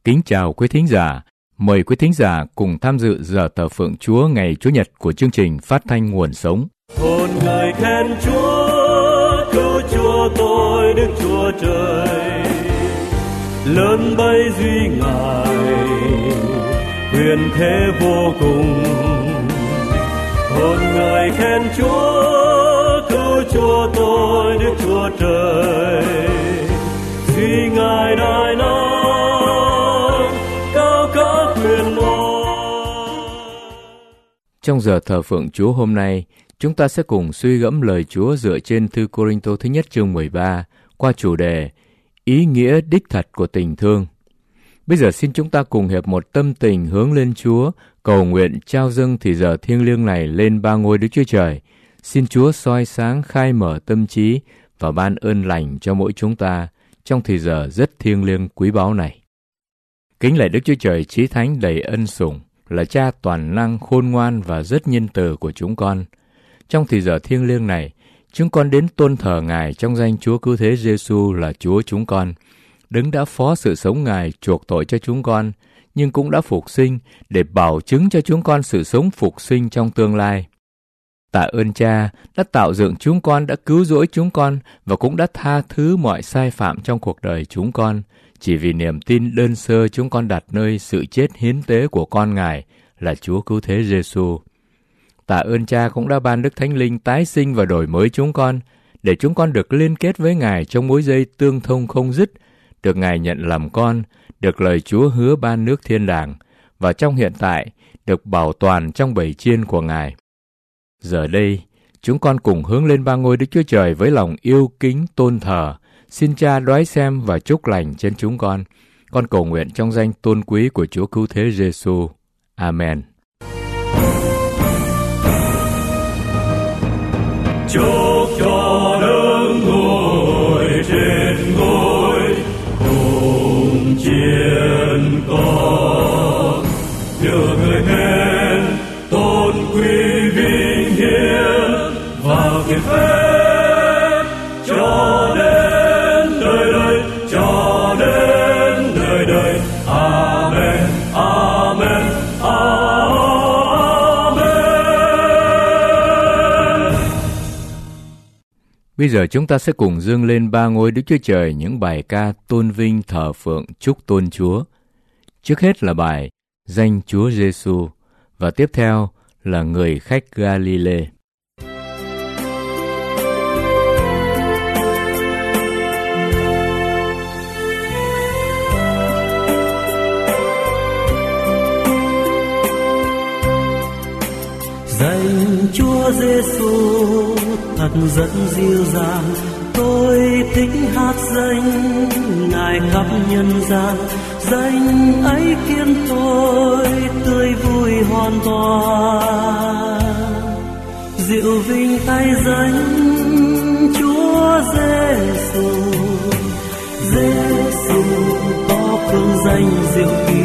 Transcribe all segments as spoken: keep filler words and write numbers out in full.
Kính chào quý thính giả. Mời quý thính giả cùng tham dự giờ thờ phượng Chúa ngày Chủ nhật của chương trình Phát thanh Nguồn Sống. Hồn người khen Chúa, cứu Chúa tôi Đức Chúa Trời. Lớn bay duy Ngài, quyền thế vô cùng. Hồn người khen Chúa, cứu Chúa tôi Đức Chúa Trời. Duy Ngài đại năng, cao cả quyền năng. Trong giờ thờ phượng Chúa hôm nay, chúng ta sẽ cùng suy gẫm lời Chúa dựa trên thư Cô-rinh-tô thứ nhất chương mười ba qua chủ đề ý nghĩa đích thật của tình thương. Bây giờ xin chúng ta cùng hiệp một tâm tình hướng lên Chúa, cầu nguyện trao dâng thì giờ thiêng liêng này lên ba ngôi Đức Chúa Trời. Xin Chúa soi sáng khai mở tâm trí và ban ơn lành cho mỗi chúng ta trong thì giờ rất thiêng liêng quý báu này. Kính lạy Đức Chúa Trời chí thánh đầy ân sủng, là Cha toàn năng khôn ngoan và rất nhân từ của chúng con. Trong thì giờ thiêng liêng này, chúng con đến tôn thờ Ngài trong danh Chúa Cứu Thế Giêsu là Chúa chúng con, Đấng đã phó sự sống Ngài chuộc tội cho chúng con, nhưng cũng đã phục sinh để bảo chứng cho chúng con sự sống phục sinh trong tương lai. Tạ ơn Cha đã tạo dựng chúng con, đã cứu rỗi chúng con và cũng đã tha thứ mọi sai phạm trong cuộc đời chúng con, chỉ vì niềm tin đơn sơ chúng con đặt nơi sự chết hiến tế của con Ngài là Chúa Cứu Thế Giêsu. Tạ ơn Cha cũng đã ban Đức Thánh Linh tái sinh và đổi mới chúng con, để chúng con được liên kết với Ngài trong mối dây tương thông không dứt, được Ngài nhận làm con, được lời Chúa hứa ban nước thiên đàng, và trong hiện tại được bảo toàn trong bầy chiên của Ngài. Giờ đây, chúng con cùng hướng lên ba ngôi Đức Chúa Trời với lòng yêu kính tôn thờ. Xin Cha đoái xem và chúc lành trên chúng con. Con cầu nguyện trong danh tôn quý của Chúa Cứu Thế Giêsu. Amen. Chúc cho đấng ngồi trên ngôi cùng chiến con, nhờ người khen tôn quý vinh hiển và kiệt phép cho đến đời đời, cho đến đời đời. Amen, amen, amen. Bây giờ chúng ta sẽ cùng dâng lên ba ngôi Đức Chúa Trời những bài ca tôn vinh thờ phượng chúc tôn Chúa. Trước hết là bài Danh Chúa Giêsu và tiếp theo là Người khách Galile. Danh Chúa Giêsu thật dẫn dịu dàng, tôi thích hát danh Ngài khắp nhân gian. Danh ấy khiến tôi tươi vui hoàn toàn, diệu vinh tay danh Chúa Giêsu. Giêsu có phương danh diệu kỳ,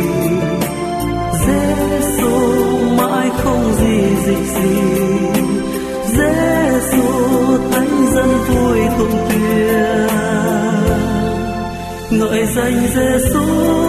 Giêsu mãi không gì dịch gì. Giêsu thánh dân vui tụng tuyên, ngợi danh Giêsu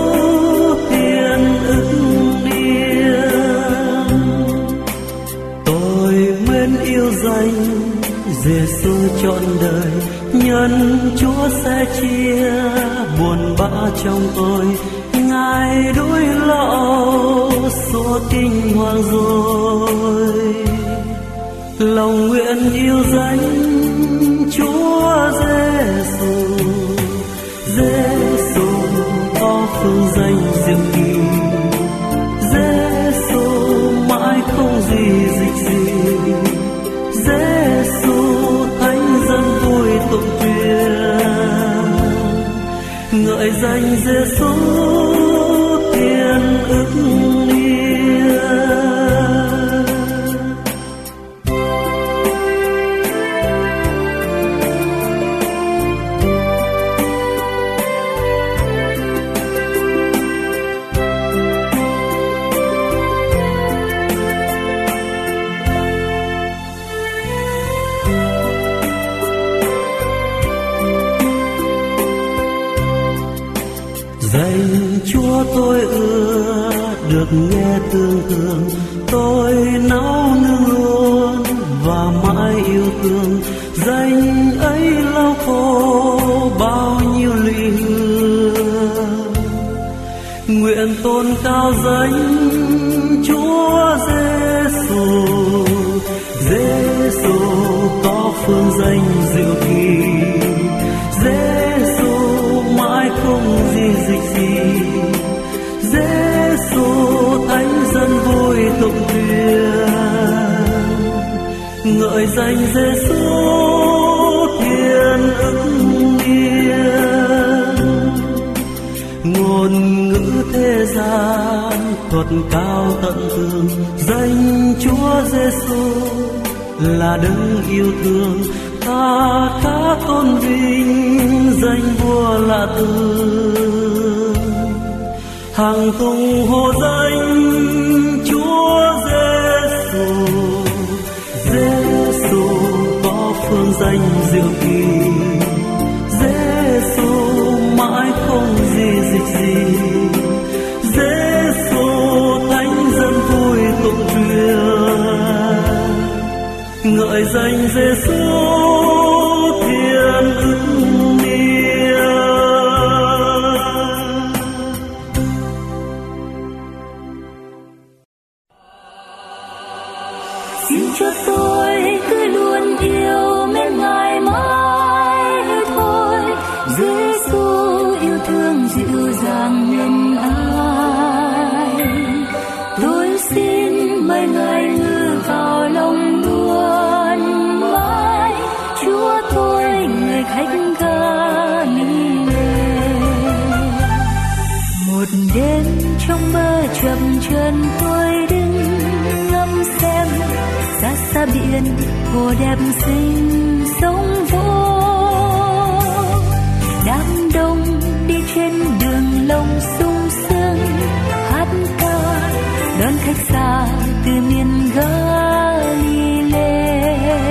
hiền ứng điên. Tôi mến yêu danh Giêsu trọn đời, nhân Chúa sẽ chia buồn bã trong tôi. Ngài đuổi lậu xua kinh hoàng rồi, lòng nguyện yêu danh Chúa Giêsu. Giêsu có phương danh diệu kỳ, Giêsu mãi không gì dịch gì. Giêsu thánh dân vui tụng tuyên, ngợi danh Giêsu hiền ứng điên. Danh Chúa tôi ưa được nghe tương thương, tôi nấu nương luôn và mãi yêu thương. Danh ấy lau khô bao nhiêu lụy hương. Nguyện tôn cao danh Chúa Giêsu, Giêsu có phương danh diệu kỳ. Giêsu mãi không gì dịch gì. Giêsu thánh dân vui tụng thuyền. Ngợi danh Giêsu thiên ức niên. Ngôn ngữ thế gian thuật cao tận tường. Danh Chúa Giêsu là đấng yêu thương. Ta khá tôn vinh danh vua lạ tương. Hằng tung hô danh Chúa Giêsu. Giêsu có phương danh diệu kỳ. Giêsu mãi không gì dịch gì. Giêsu thánh dân vui tụng thuyền. Ngợi danh Giêsu thiên ức niên. Xin cho tôi cứ luôn yêu mến Ngài mãi thôi. Giêsu yêu thương dịu dàng nhân ái. Tôi xin mời Ngài ngự vào lòng luôn mãi. Chúa tôi người khách Galile. Một đêm trong mơ chậm chân tôi đứng ngắm xem xa xa biển hồ đẹp xinh sóng vỗ. Đám đông đi trên đường lông sung sướng hát ca đón khách xa từ miền Galile.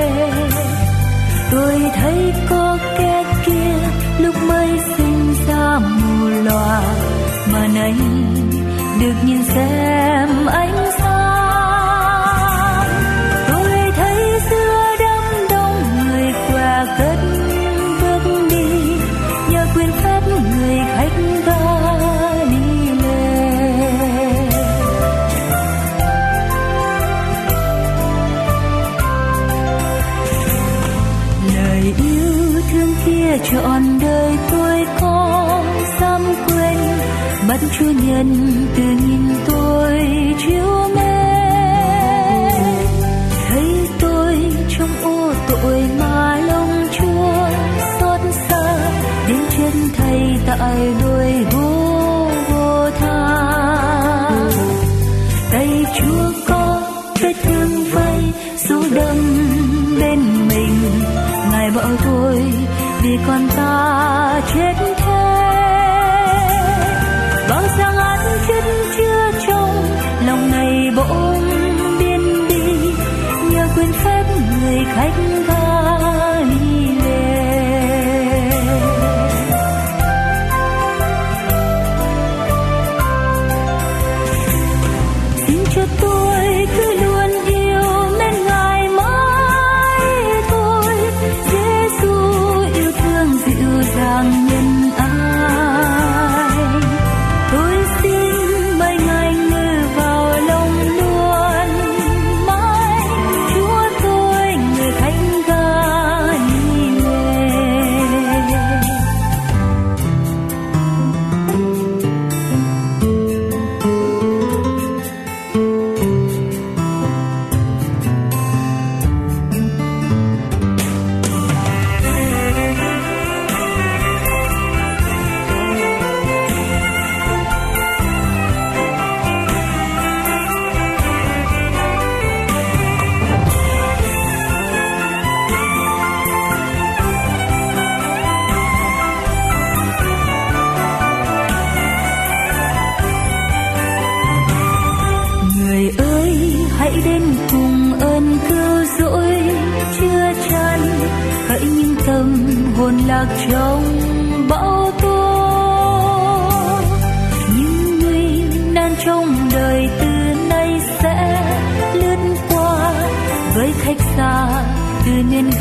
Tôi thấy có kẻ kia lúc mới sinh ra mù lòa, mà nay được nhìn xem ánh sáng. Tôi thấy giữa đám đông người què cất bước đi, nhờ quyền phép người khách Galile. Lời yêu thương kia trọn đời tôi có dám quên. Mắt Chúa nhân từ nhìn tôi chiếu mến. Thấy tôi trong ô tội mà lòng Chúa xót xa, đến chân Thầy tại đôi vô tha. Tay Chúa có vết thương vây dấu đâm bên mình. Ngài bảo tôi vì con ta chết thế. Bao giang án chất chứa trong lòng này bỗng biến đi, nhờ quyền phép người khách Galile. Xin cho tôi cứ luôn yêu mến Ngài mãi thôi. Giêsu yêu thương dịu dàng nhân ái. Tôi xin mời Ngài ngự vào lòng luôn mãi. Chúa tôi người khách Galile. Người ơi hãy đến cùng ơn cứu rỗi chưa chan, hãy những tâm hồn lạc trong bão tố. Những trong đời từ nay sẽ lướt qua với khách xa từ miền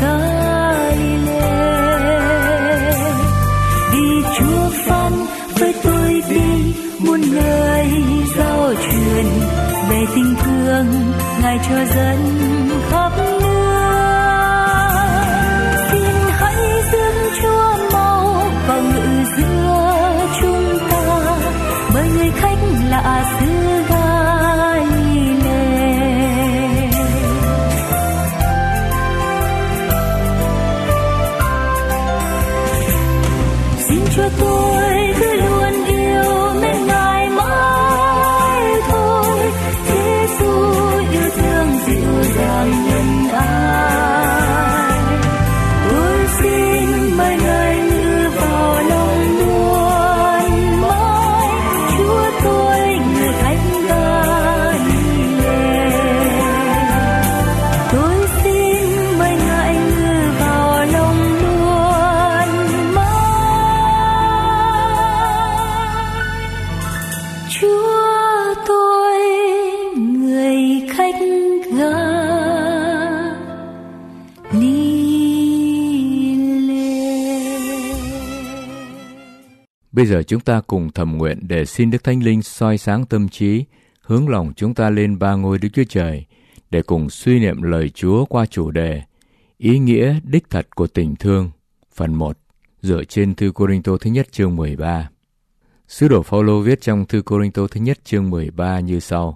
Galilee. Vì Chúa phán với tôi đi muôn nơi giao truyền về tình thương Ngài cho dân khắp nước. Xin hãy dâng Chúa mau vào ngự giữa chúng ta, bởi người khách lạ xứ Galilee. Xin Chúa tôi cứ luôn yêu mến Ngài mãi thôi. Giêsu yêu thương dịu dàng nhân ái, tôi xin mời Ngài ngự vào lòng muôn mãi. Chúa tôi người khách Galilee, tôi xin mời Ngài ngự vào lòng muôn mãi. Chúa tôi người khách Bây giờ chúng ta cùng thầm nguyện để xin Đức Thánh Linh soi sáng tâm trí, hướng lòng chúng ta lên ba ngôi Đức Chúa Trời, để cùng suy niệm lời Chúa qua chủ đề ý nghĩa đích thật của tình thương, phần một, dựa trên thư Cô-rinh-tô thứ nhất chương mười ba. Sứ đồ Phao-lô viết trong thư Cô-rinh-tô thứ nhất chương mười ba như sau: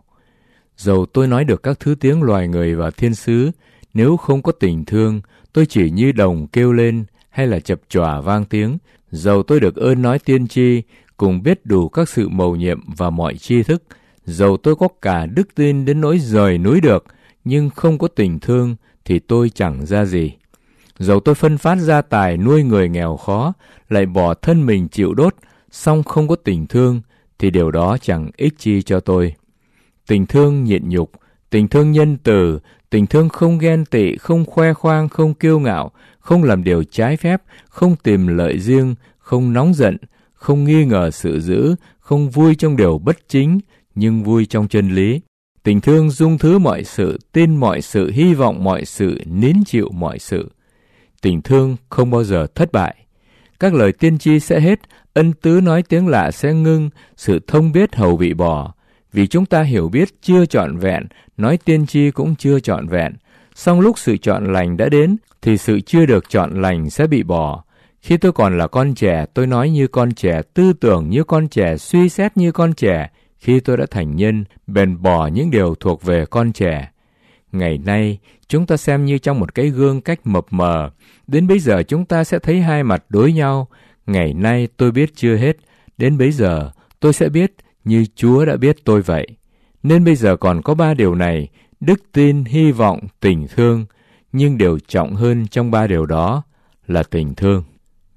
Dầu tôi nói được các thứ tiếng loài người và thiên sứ, nếu không có tình thương, tôi chỉ như đồng kêu lên hay là chập chòa vang tiếng. Dầu tôi được ơn nói tiên tri, cùng biết đủ các sự mầu nhiệm và mọi tri thức, dầu tôi có cả đức tin đến nỗi rời núi được, nhưng không có tình thương thì tôi chẳng ra gì. Dầu tôi phân phát gia tài nuôi người nghèo khó, lại bỏ thân mình chịu đốt, song không có tình thương thì điều đó chẳng ích chi cho tôi. Tình thương nhịn nhục, tình thương nhân từ, tình thương không ghen tị, không khoe khoang, không kiêu ngạo, không làm điều trái phép, không tìm lợi riêng, không nóng giận, không nghi ngờ sự dữ, không vui trong điều bất chính, nhưng vui trong chân lý. Tình thương dung thứ mọi sự, tin mọi sự, hy vọng mọi sự, nín chịu mọi sự. Tình thương không bao giờ thất bại. Các lời tiên tri sẽ hết, ân tứ nói tiếng lạ sẽ ngưng, sự thông biết hầu bị bỏ. Vì chúng ta hiểu biết chưa trọn vẹn, nói tiên tri cũng chưa trọn vẹn. Song lúc sự chọn lành đã đến, thì sự chưa được chọn lành sẽ bị bỏ. Khi tôi còn là con trẻ, tôi nói như con trẻ, tư tưởng như con trẻ, suy xét như con trẻ. Khi tôi đã thành nhân, bèn bỏ những điều thuộc về con trẻ. Ngày nay, chúng ta xem như trong một cái gương cách mập mờ. Đến bây giờ chúng ta sẽ thấy hai mặt đối nhau. Ngày nay tôi biết chưa hết, đến bây giờ tôi sẽ biết như Chúa đã biết tôi vậy. Nên bây giờ còn có ba điều này: đức tin, hy vọng, tình thương. Nhưng điều trọng hơn trong ba điều đó là tình thương.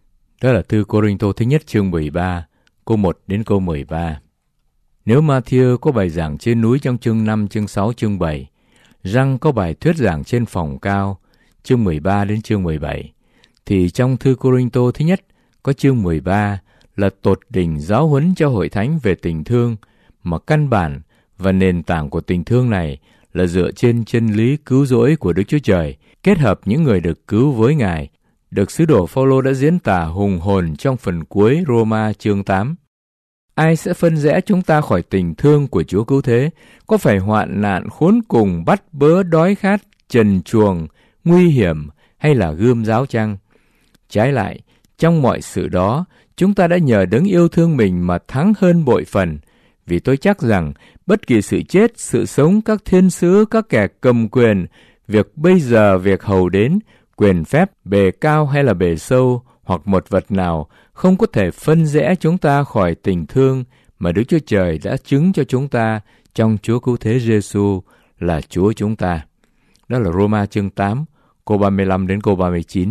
Đó là thư Cô-rinh-tô thứ nhất chương mười ba, câu một đến câu mười ba. Nếu Ma-thi-ơ có bài giảng trên núi trong chương năm, chương sáu, chương bảy, Răng có bài thuyết giảng trên phòng cao, chương mười ba đến chương mười bảy, thì trong thư Cô-rinh-tô thứ nhất có chương mười ba là tột đỉnh giáo huấn cho hội thánh về tình thương, mà căn bản và nền tảng của tình thương này là dựa trên chân lý cứu rỗi của Đức Chúa Trời, kết hợp những người được cứu với Ngài, được sứ đồ Phao-lô đã diễn tả hùng hồn trong phần cuối Roma chương tám. Ai sẽ phân rẽ chúng ta khỏi tình thương của Chúa cứu thế? Có phải hoạn nạn, khốn cùng, bắt bớ, đói khát, trần truồng, nguy hiểm hay là gươm giáo chăng? Trái lại, trong mọi sự đó, chúng ta đã nhờ đấng yêu thương mình mà thắng hơn bội phần. Vì tôi chắc rằng bất kỳ sự chết, sự sống, các thiên sứ, các kẻ cầm quyền, việc bây giờ, việc hầu đến, quyền phép, bề cao hay là bề sâu, hoặc một vật nào, không có thể phân rẽ chúng ta khỏi tình thương mà Đức Chúa Trời đã chứng cho chúng ta trong Chúa Cứu Thế Giêsu là Chúa chúng ta. Đó là Roma chương tám, câu ba mươi lăm đến câu ba mươi chín.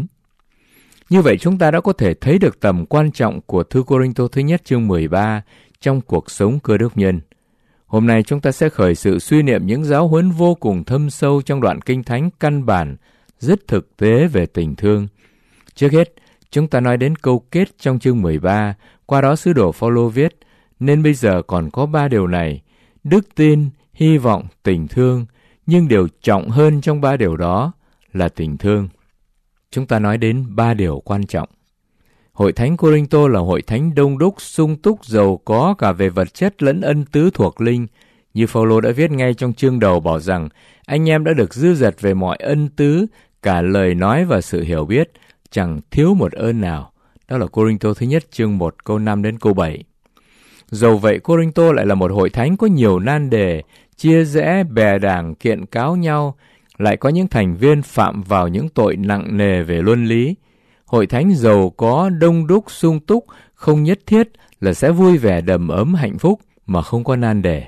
Như vậy chúng ta đã có thể thấy được tầm quan trọng của thư Cô-rinh-tô thứ nhất chương mười ba trong cuộc sống Cơ Đốc nhân. Hôm nay chúng ta sẽ khởi sự suy niệm những giáo huấn vô cùng thâm sâu trong đoạn Kinh Thánh căn bản, rất thực tế về tình thương. Trước hết, chúng ta nói đến câu kết trong chương mười ba, qua đó sứ đồ Phao-lô viết: nên bây giờ còn có ba điều này: đức tin, hy vọng, tình thương, nhưng điều trọng hơn trong ba điều đó là tình thương. Chúng ta nói đến ba điều quan trọng. Hội thánh Cô-rinh-tô là hội thánh đông đúc, sung túc, giàu có cả về vật chất lẫn ân tứ thuộc linh. Như Phao-lô đã viết ngay trong chương đầu bảo rằng anh em đã được dư dật về mọi ân tứ, cả lời nói và sự hiểu biết, chẳng thiếu một ơn nào. Đó là Cô-rinh-tô thứ nhất chương một câu năm đến câu bảy. Dầu vậy Cô-rinh-tô lại là một hội thánh có nhiều nan đề, chia rẽ, bè đảng, kiện cáo nhau, lại có những thành viên phạm vào những tội nặng nề về luân lý. Hội thánh giàu có, đông đúc, sung túc không nhất thiết là sẽ vui vẻ đầm ấm hạnh phúc mà không có nan đề.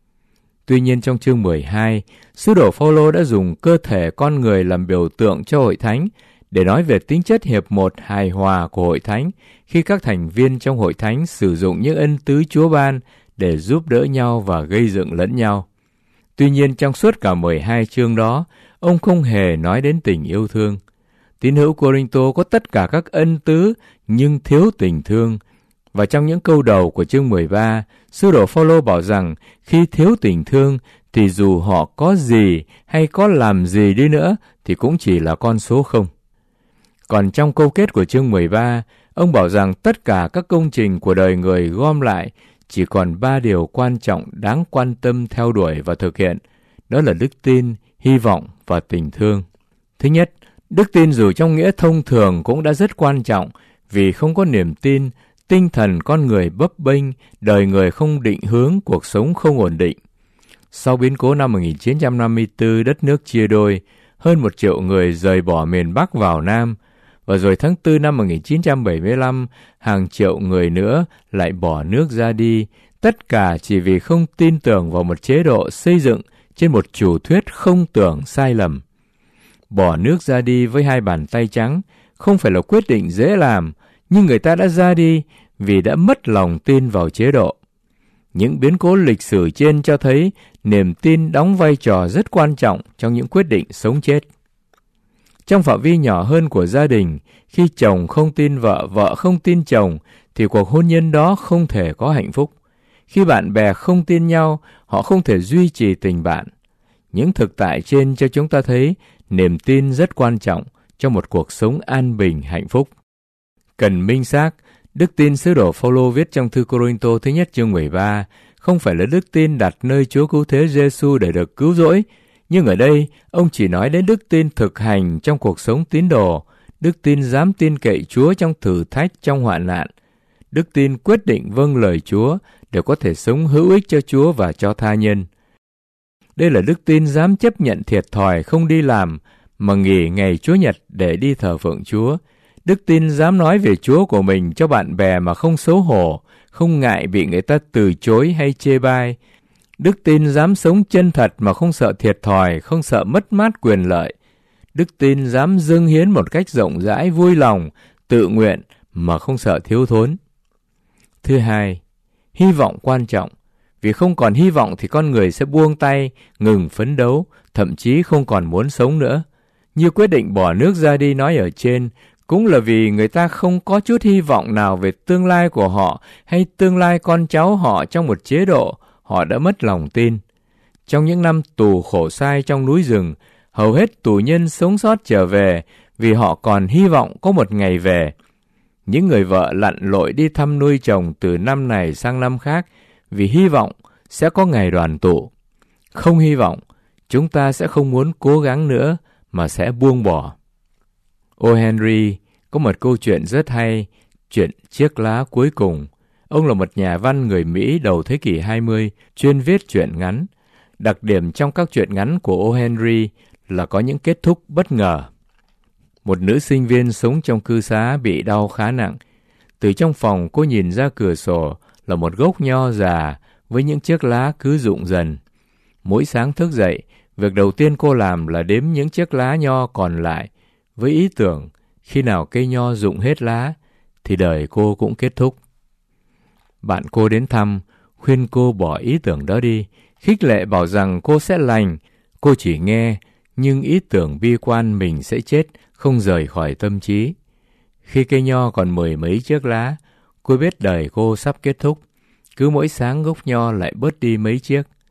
Tuy nhiên trong chương mười hai, sứ đồ Phao-lô đã dùng cơ thể con người làm biểu tượng cho hội thánh để nói về tính chất hiệp một hài hòa của hội thánh khi các thành viên trong hội thánh sử dụng những ân tứ Chúa ban để giúp đỡ nhau và gây dựng lẫn nhau. Tuy nhiên trong suốt cả mười hai chương đó, ông không hề nói đến tình yêu thương. Tín hữu Cô-rinh-tô có tất cả các ân tứ nhưng thiếu tình thương. Và trong những câu đầu của chương mười ba, sứ đồ Phao-lô bảo rằng khi thiếu tình thương thì dù họ có gì hay có làm gì đi nữa thì cũng chỉ là con số không. Còn trong câu kết của chương mười ba, ông bảo rằng tất cả các công trình của đời người gom lại chỉ còn ba điều quan trọng đáng quan tâm theo đuổi và thực hiện. Đó là đức tin, hy vọng và tình thương. Thứ nhất, đức tin dù trong nghĩa thông thường cũng đã rất quan trọng, vì không có niềm tin, tinh thần con người bấp bênh, đời người không định hướng, cuộc sống không ổn định. Sau biến cố năm một nghìn chín trăm năm mươi tư, đất nước chia đôi, hơn một triệu người rời bỏ miền Bắc vào Nam, và rồi tháng tư năm một nghìn chín trăm bảy mươi lăm, hàng triệu người nữa lại bỏ nước ra đi, tất cả chỉ vì không tin tưởng vào một chế độ xây dựng trên một chủ thuyết không tưởng sai lầm. Bỏ nước ra đi với hai bàn tay trắng không phải là quyết định dễ làm, nhưng người ta đã ra đi vì đã mất lòng tin vào chế độ. Những biến cố lịch sử trên cho thấy niềm tin đóng vai trò rất quan trọng trong những quyết định sống chết. Trong phạm vi nhỏ hơn của gia đình, khi chồng không tin vợ, vợ không tin chồng, thì cuộc hôn nhân đó không thể có hạnh phúc. Khi bạn bè không tin nhau, họ không thể duy trì tình bạn. Những thực tại trên cho chúng ta thấy niềm tin rất quan trọng cho một cuộc sống an bình, hạnh phúc. Cần minh xác, đức tin sứ đồ Phao-lô viết trong thư Cô-rinh-tô thứ nhất chương mười ba không phải là đức tin đặt nơi Chúa Cứu Thế Giê-xu để được cứu rỗi, nhưng ở đây ông chỉ nói đến đức tin thực hành trong cuộc sống tín đồ, đức tin dám tin cậy Chúa trong thử thách, trong hoạn nạn, đức tin quyết định vâng lời Chúa để có thể sống hữu ích cho Chúa và cho tha nhân. Đây là đức tin dám chấp nhận thiệt thòi không đi làm mà nghỉ ngày Chúa Nhật để đi thờ phượng Chúa. Đức tin dám nói về Chúa của mình cho bạn bè mà không xấu hổ, không ngại bị người ta từ chối hay chê bai. Đức tin dám sống chân thật mà không sợ thiệt thòi, không sợ mất mát quyền lợi. Đức tin dám dâng hiến một cách rộng rãi, vui lòng, tự nguyện mà không sợ thiếu thốn. Thứ hai, hy vọng quan trọng. Vì không còn hy vọng thì con người sẽ buông tay, ngừng phấn đấu, thậm chí không còn muốn sống nữa. Như quyết định bỏ nước ra đi nói ở trên, cũng là vì người ta không có chút hy vọng nào về tương lai của họ hay tương lai con cháu họ trong một chế độ, họ đã mất lòng tin. Trong những năm tù khổ sai trong núi rừng, hầu hết tù nhân sống sót trở về vì họ còn hy vọng có một ngày về. Những người vợ lặn lội đi thăm nuôi chồng từ năm này sang năm khác vì hy vọng sẽ có ngày đoàn tụ. Không hy vọng, chúng ta sẽ không muốn cố gắng nữa mà sẽ buông bỏ. O. Henry có một câu chuyện rất hay, chuyện chiếc lá cuối cùng. Ông là một nhà văn người Mỹ đầu thế kỷ hai mươi, chuyên viết truyện ngắn. Đặc điểm trong các truyện ngắn của O. Henry là có những kết thúc bất ngờ. Một nữ sinh viên sống trong cư xá bị đau khá nặng. Từ trong phòng cô nhìn ra cửa sổ là một gốc nho già với những chiếc lá cứ rụng dần. Mỗi sáng thức dậy, việc đầu tiên cô làm là đếm những chiếc lá nho còn lại, với ý tưởng khi nào cây nho rụng hết lá thì đời cô cũng kết thúc. Bạn cô đến thăm, khuyên cô bỏ ý tưởng đó đi, khích lệ bảo rằng cô sẽ lành. Cô chỉ nghe, nhưng ý tưởng bi quan mình sẽ chết không rời khỏi tâm trí. Khi cây nho còn mười mấy chiếc lá, cô biết đời cô sắp kết thúc. Cứ mỗi sáng gốc nho lại bớt đi mấy chiếc.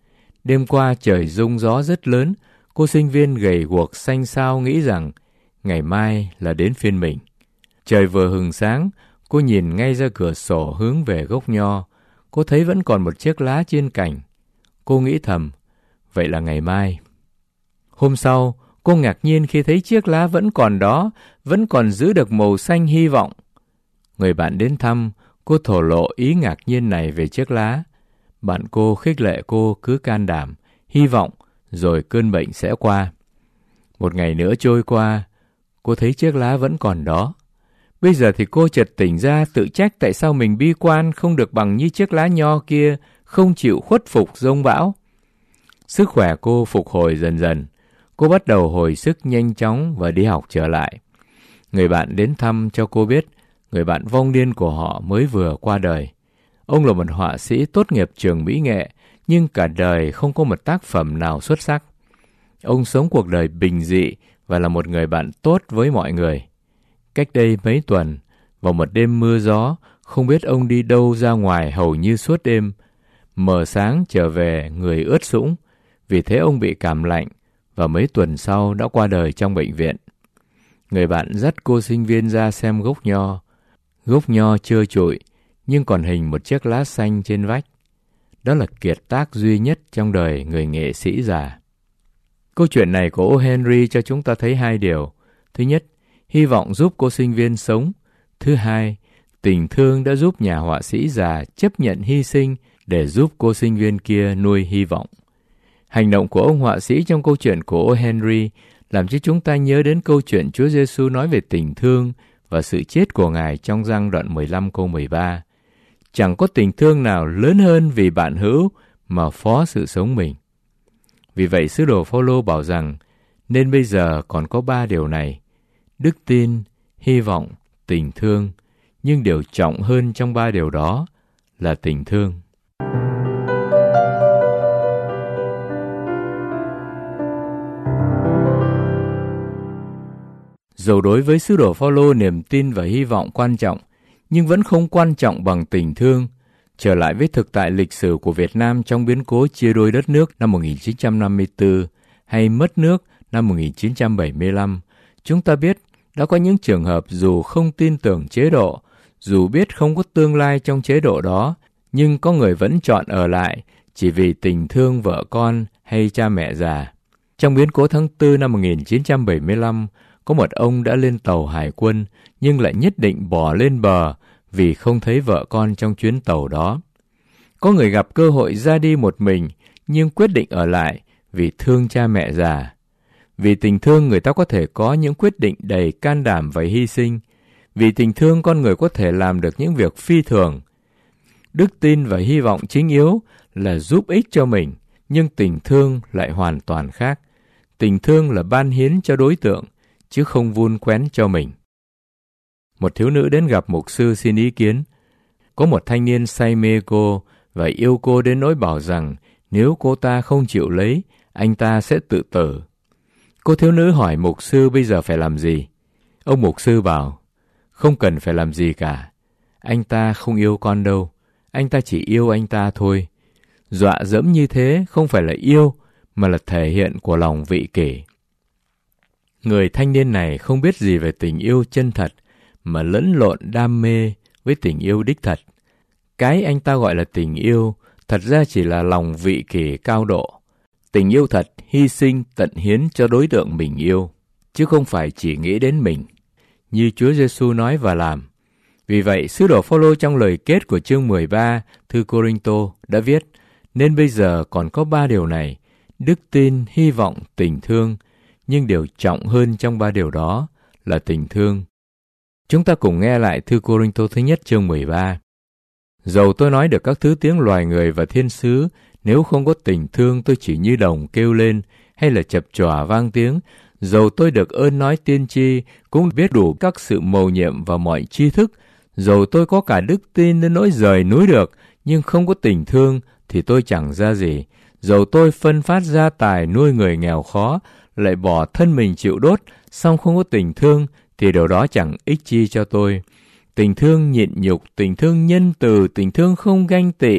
Đêm qua trời rung gió rất lớn, cô sinh viên gầy guộc xanh xao nghĩ rằng ngày mai là đến phiên mình. Trời vừa hừng sáng, cô nhìn ngay ra cửa sổ hướng về gốc nho. Cô thấy vẫn còn một chiếc lá trên cành. Cô nghĩ thầm, vậy là ngày mai. Hôm sau, cô ngạc nhiên khi thấy chiếc lá vẫn còn đó, vẫn còn giữ được màu xanh hy vọng. Người bạn đến thăm, cô thổ lộ ý ngạc nhiên này về chiếc lá. Bạn cô khích lệ cô cứ can đảm, hy vọng, rồi cơn bệnh sẽ qua. Một ngày nữa trôi qua, cô thấy chiếc lá vẫn còn đó. Bây giờ thì cô chợt tỉnh ra tự trách tại sao mình bi quan không được bằng như chiếc lá nho kia, không chịu khuất phục giông bão. Sức khỏe cô phục hồi dần dần. Cô bắt đầu hồi sức nhanh chóng và đi học trở lại. Người bạn đến thăm cho cô biết người bạn vong niên của họ mới vừa qua đời. Ông là một họa sĩ tốt nghiệp trường mỹ nghệ, nhưng cả đời không có một tác phẩm nào xuất sắc. Ông sống cuộc đời bình dị và là một người bạn tốt với mọi người. Cách đây mấy tuần, vào một đêm mưa gió, không biết ông đi đâu ra ngoài hầu như suốt đêm. Mờ sáng trở về người ướt sũng, vì thế ông bị cảm lạnh và mấy tuần sau đã qua đời trong bệnh viện. Người bạn dắt cô sinh viên ra xem gốc nho. Gốc nho trơ trụi, nhưng còn hình một chiếc lá xanh trên vách. Đó là kiệt tác duy nhất trong đời người nghệ sĩ già. Câu chuyện này của O. Henry cho chúng ta thấy hai điều. Thứ nhất, hy vọng giúp cô sinh viên sống. Thứ hai, tình thương đã giúp nhà họa sĩ già chấp nhận hy sinh để giúp cô sinh viên kia nuôi hy vọng. Hành động của ông họa sĩ trong câu chuyện của O. Henry làm cho chúng ta nhớ đến câu chuyện Chúa Giêsu nói về tình thương và sự chết của Ngài trong Giăng đoạn mười lăm câu mười ba. Chẳng có tình thương nào lớn hơn vì bạn hữu mà phó sự sống mình. Vì vậy sứ đồ Phao-lô bảo rằng nên bây giờ còn có ba điều này: đức tin, hy vọng, tình thương, nhưng điều trọng hơn trong ba điều đó là tình thương. Dầu đối với sứ đồ Phao-lô niềm tin và hy vọng quan trọng, nhưng vẫn không quan trọng bằng tình thương. Trở lại với thực tại lịch sử của Việt Nam trong biến cố chia đôi đất nước năm một nghìn chín trăm năm mươi tư hay mất nước năm một nghìn chín trăm bảy mươi lăm, chúng ta biết đã có những trường hợp dù không tin tưởng chế độ, dù biết không có tương lai trong chế độ đó, nhưng có người vẫn chọn ở lại chỉ vì tình thương vợ con hay cha mẹ già. Trong biến cố tháng tư năm một nghìn chín trăm bảy mươi lăm, có một ông đã lên tàu hải quân nhưng lại nhất định bỏ lên bờ vì không thấy vợ con trong chuyến tàu đó. Có người gặp cơ hội ra đi một mình nhưng quyết định ở lại vì thương cha mẹ già. Vì tình thương người ta có thể có những quyết định đầy can đảm và hy sinh. Vì tình thương con người có thể làm được những việc phi thường. Đức tin và hy vọng chính yếu là giúp ích cho mình, nhưng tình thương lại hoàn toàn khác. Tình thương là ban hiến cho đối tượng, chứ không vun quén cho mình. Một thiếu nữ đến gặp mục sư xin ý kiến. Có một thanh niên say mê cô và yêu cô đến nỗi bảo rằng nếu cô ta không chịu lấy, anh ta sẽ tự tử. Cô thiếu nữ hỏi mục sư bây giờ phải làm gì. Ông mục sư bảo, không cần phải làm gì cả. Anh ta không yêu con đâu, anh ta chỉ yêu anh ta thôi. Dọa dẫm như thế không phải là yêu, mà là thể hiện của lòng vị kỷ. Người thanh niên này không biết gì về tình yêu chân thật, mà lẫn lộn đam mê với tình yêu đích thật. Cái anh ta gọi là tình yêu, thật ra chỉ là lòng vị kỷ cao độ. Tình yêu thật hy sinh tận hiến cho đối tượng mình yêu, chứ không phải chỉ nghĩ đến mình, như Chúa Giêsu nói và làm. Vì vậy, sứ đồ Phao-lô trong lời kết của chương mười ba thư Cô-rinh-tô đã viết, nên bây giờ còn có ba điều này: đức tin, hy vọng, tình thương, nhưng điều trọng hơn trong ba điều đó là tình thương. Chúng ta cùng nghe lại thư Cô-rinh-tô thứ nhất chương mười ba. Dầu tôi nói được các thứ tiếng loài người và thiên sứ, nếu không có tình thương tôi chỉ như đồng kêu lên, hay là chập chòa vang tiếng. Dầu tôi được ơn nói tiên tri, cũng biết đủ các sự mầu nhiệm và mọi tri thức. Dầu tôi có cả đức tin đến nỗi rời núi được, nhưng không có tình thương thì tôi chẳng ra gì. Dầu tôi phân phát gia tài nuôi người nghèo khó, lại bỏ thân mình chịu đốt, song không có tình thương thì điều đó chẳng ích chi cho tôi. Tình thương nhịn nhục, tình thương nhân từ, tình thương không ganh tị,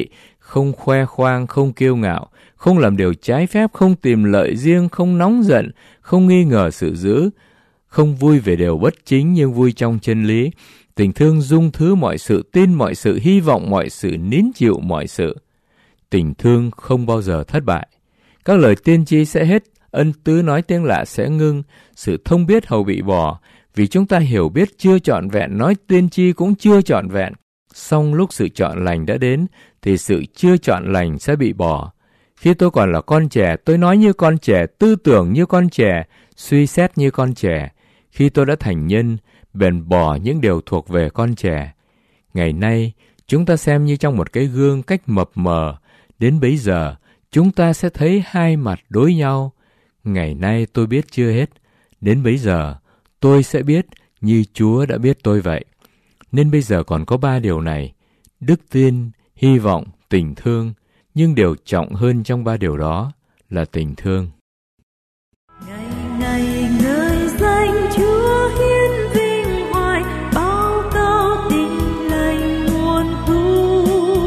không khoe khoang, không kiêu ngạo, không làm điều trái phép, không tìm lợi riêng, không nóng giận, không nghi ngờ sự dữ, không vui về điều bất chính nhưng vui trong chân lý. Tình thương dung thứ mọi sự, tin mọi sự, hy vọng mọi sự, nín chịu mọi sự. Tình thương không bao giờ thất bại. Các lời tiên tri sẽ hết, ân tứ nói tiếng lạ sẽ ngưng, sự thông biết hầu bị bỏ. Vì chúng ta hiểu biết chưa trọn vẹn, nói tiên tri cũng chưa trọn vẹn. Song lúc sự trọn lành đã đến, thì sự chưa trọn lành sẽ bị bỏ. Khi tôi còn là con trẻ, tôi nói như con trẻ, tư tưởng như con trẻ, suy xét như con trẻ. Khi tôi đã thành nhân, bèn bỏ những điều thuộc về con trẻ. Ngày nay, chúng ta xem như trong một cái gương cách mập mờ. Đến bấy giờ, chúng ta sẽ thấy hai mặt đối nhau. Ngày nay tôi biết chưa hết. Đến bấy giờ, tôi sẽ biết như Chúa đã biết tôi vậy. Nên bây giờ còn có ba điều này: đức tin, hy vọng, tình thương. Nhưng điều trọng hơn trong ba điều đó là tình thương. Ngày ngày ngợi danh Chúa hiến vinh hoài, bao cao tình lành muôn thu.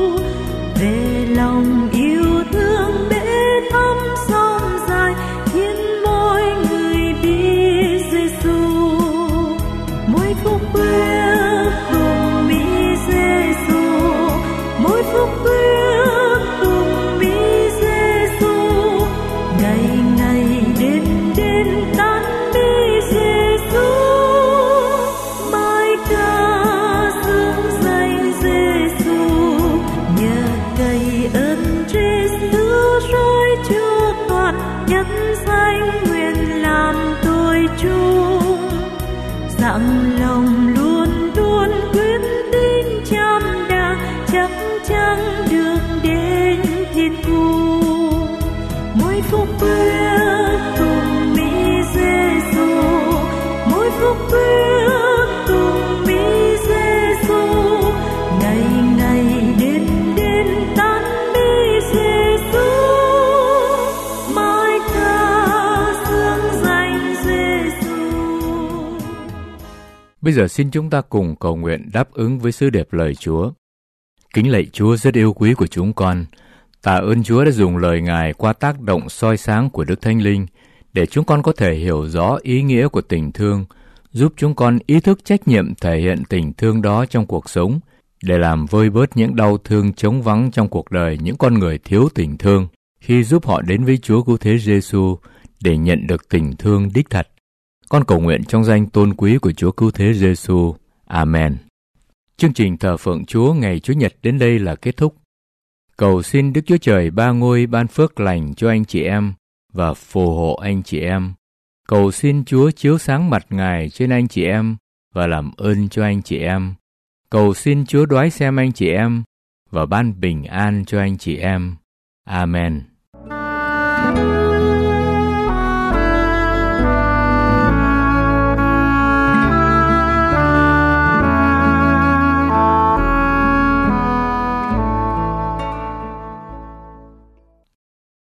Về lòng yêu thương bể thăm sông dài, khiến mỗi người biết Giêsu. Mỗi phút bước cùng Mỹ Giêsu, mỗi phút bước cùng Mỹ Giêsu. Ngày ngày đêm đêm tán Mỹ Giêsu, mãi ca xưng danh Giêsu. Nhờ cậy ơn Giêsu roi Chúa toàn, nhân danh nguyện làm tôi chung. Dặn lòng luôn luôn quyết định chăm đàng, chắc chắn được đến thiên thu. Mỗi phút bước cùng Mỹ Giêsu, mỗi phút bước cùng Mỹ Giêsu. Ngày ngày đêm đêm tán Mỹ Giêsu, mãi ca xưng danh Giêsu. Bây giờ xin chúng ta cùng cầu nguyện đáp ứng với sứ điệp lời Chúa. Kính lạy Chúa rất yêu quý của chúng con, tạ ơn Chúa đã dùng lời Ngài qua tác động soi sáng của Đức Thánh Linh để chúng con có thể hiểu rõ ý nghĩa của tình thương, giúp chúng con ý thức trách nhiệm thể hiện tình thương đó trong cuộc sống để làm vơi bớt những đau thương trống vắng trong cuộc đời những con người thiếu tình thương, khi giúp họ đến với Chúa Cứu Thế Giêsu để nhận được tình thương đích thật. Con cầu nguyện trong danh tôn quý của Chúa Cứu Thế Giêsu. Amen. Chương trình thờ phượng Chúa ngày Chủ nhật đến đây là kết thúc. Cầu xin Đức Chúa Trời ba ngôi ban phước lành cho anh chị em và phù hộ anh chị em. Cầu xin Chúa chiếu sáng mặt Ngài trên anh chị em và làm ơn cho anh chị em. Cầu xin Chúa đoái xem anh chị em và ban bình an cho anh chị em. Amen.